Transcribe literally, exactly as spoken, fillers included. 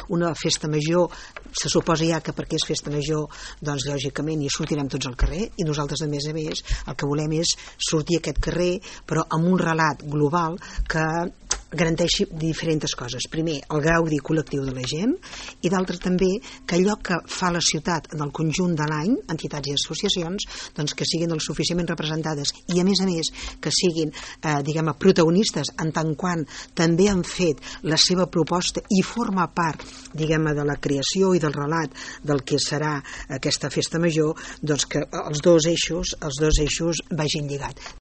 una festa major, se suposa ja que perquè és festa major, doncs lògicament hi sortirem tots al carrer, i nosaltres a més a més el que volem és sortir a aquest carrer però amb un relat global que garanteixi diferents coses. Primer, el gaudi col·lectiu de la gent, i d'altre també que allò que fa la ciutat en el conjunt de l'any, entitats i associacions, doncs que siguin el suficientment representades, i a més a més que siguin eh, diguem, protagonistes en tant quant també han fet la seva proposta i forma part diguem, de la creació i del relat del que serà aquesta festa major, doncs que els dos eixos, els dos eixos vagin lligats.